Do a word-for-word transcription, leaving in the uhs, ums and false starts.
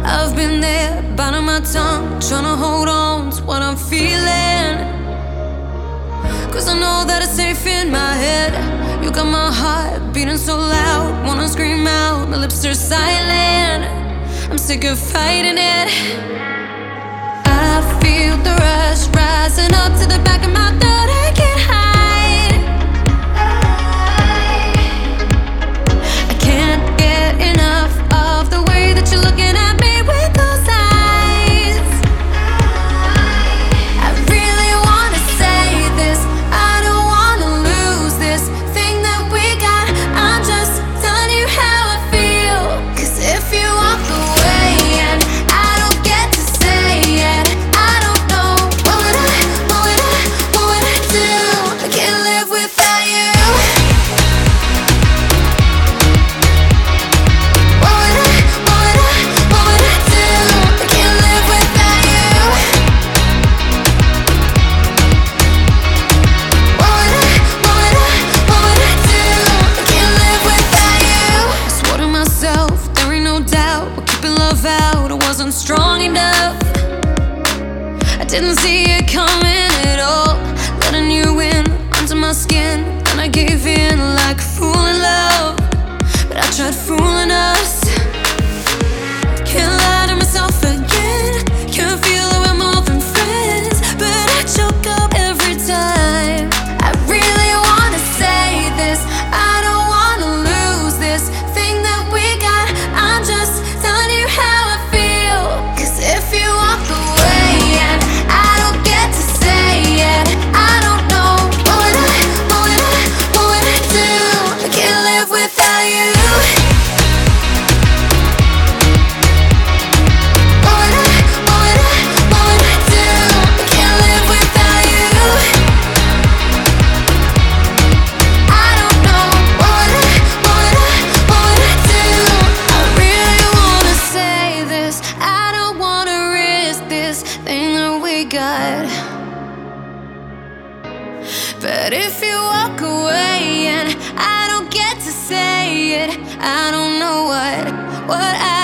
I've been there, biting my tongue, trying to hold on to what I'm feeling. Cause I know that it's safe in my head. You got my heart beating so loud, wanna scream out, my lips are silent. I'm sick of fighting it. I feel the rush rising up to the back of my throat. I can't hide. I can't get enough of the way that you're looking at me with those eyes. I really wanna say this, I don't wanna lose this thing that we got. I'm just telling you how I feel. Cause if you walk away and I don't get to say it, I don't know what would I, what would I, what would I do? I can't live without you. What would I, what would I, what would I do? I can't live without you. What would I, what would I, what would I do? I can't live without you. I swore to myself, there ain't no doubt, we're keeping love out. I wasn't strong enough, I didn't see it coming at all. Letting you in under my skin, and I gave in like a fool in love. But I tried fooling us. Can't lie to myself again. Can't feel that we're more than friends, but I choke up every time. I really wanna say this, I don't wanna lose this thing that we got. I'm just telling you how I feel. Cause if you walk away and I don't get to say it, I don't know what would I, what would I, what would I do? I can't live without you. What would I, what would I, what would I do? I can't live without you. I don't know what would I, what would I, what would I do? I really wanna say this, I don't wanna risk this thing that we got. But if you walk away and I don't get to say it, I don't know what, what I